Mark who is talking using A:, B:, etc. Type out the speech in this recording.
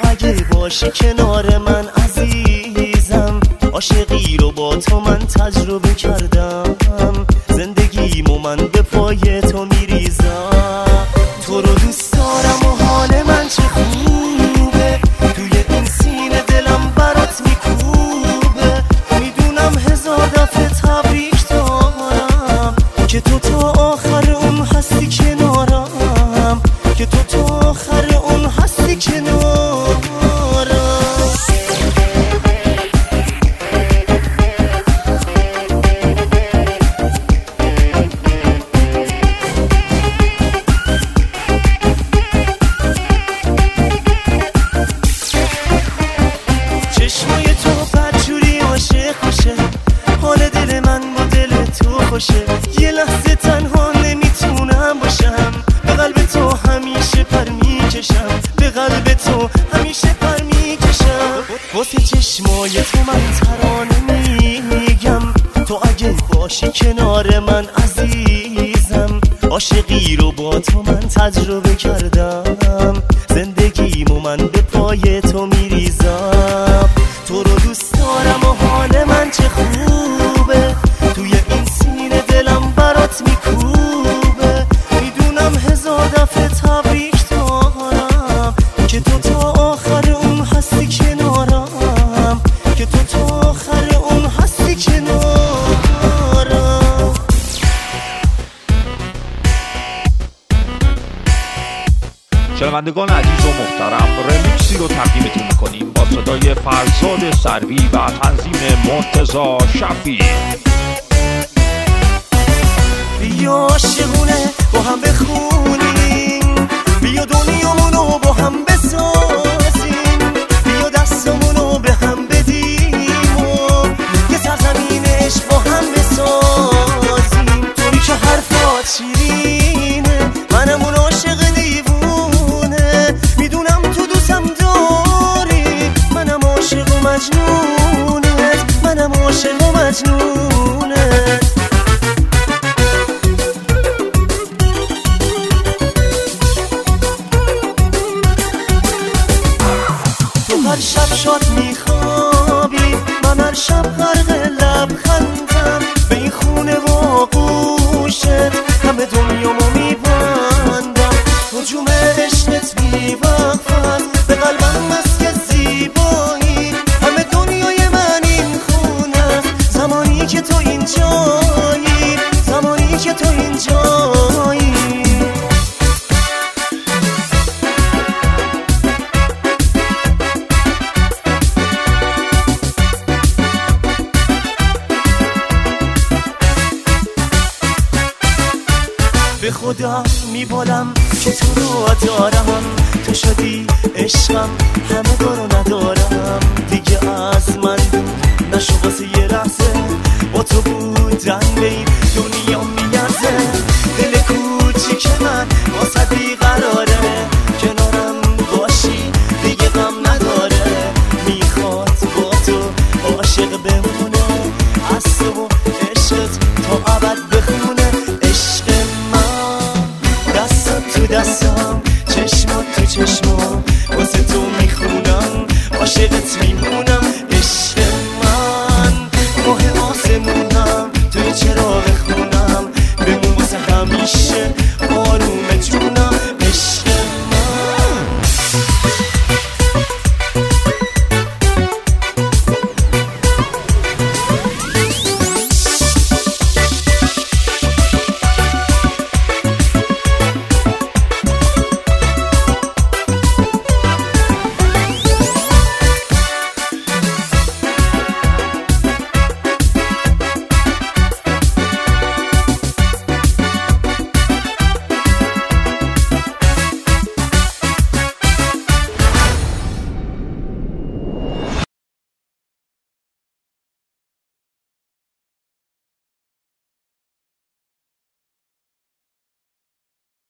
A: اگه باشی کنار من عزیزم، عاشقی رو با تو من تجربه کردم، زندگیمو من به پای تو میریزم. تو رو دوست دارم و حال من چه خوبه، توی این سینه دلم برات میکوبه. میدونم هزار دفعه تبریک دارم که تو تا آخر اون هستی کنارم، که تو تا آخر اون هستی کنارم. چشمای تو بدجوری عاشق باشه، حال دل من با دل تو خوشه. یه لحظه تنها نمیتونم باشم، به قلب تو همیشه پر میکشم، به قلب تو همیشه پر میکشم. واسه چشمای تو من ترانه میگم، تو اگه باشی کنار من عزیزم، عاشقی رو با تو من تجربه کردم، زندگیمو من به پای تو میریزم. تو رو دوست دارم و حال من چه خوبه، توی این سینه دلم برات میکوبه. میدونم هزار دفعه تبریک دارم که تو تا آخر اون هستی کنارم، که تو تا آخر اون هستی کنارم.
B: شنوندگان عزیز و محترم، رمیکسی رو تقدیمتون میکنیم با صدای فرزاد سروی و تنظیم مرتضی شفیع.
A: بیا عاشقونه با هم بخونیم، بیا دنیامونو با هم بسازیم، بیا دستمونو به هم بدیم و یه سرزمین عشق با هم بسازیم. توی که حرفات شیرینه، منم اون عاشق دیوونه، میدونم تو دوستم داری، منم عاشق و مجنونت، منم عاشق و مجنونت. هر شب شاد میخوابی، من هر شب غرق لبخندم، به این خونه و آغوشت همه دنیامو میبندم. هجوم عشقت بیوقفت به قلبم مسک زیبایی، همه دنیای من این خونه است، زمانی که تو اینجایی، زمانی که تو اینجایی. به خدا میبالم که تو رو دارم، تو شدی عشقم، همه رو ندارم دیگه. از من نشو واسه یه لحظه، با تو بودن به این دنیا میارزه. دل کوچیک من واسه بیقرار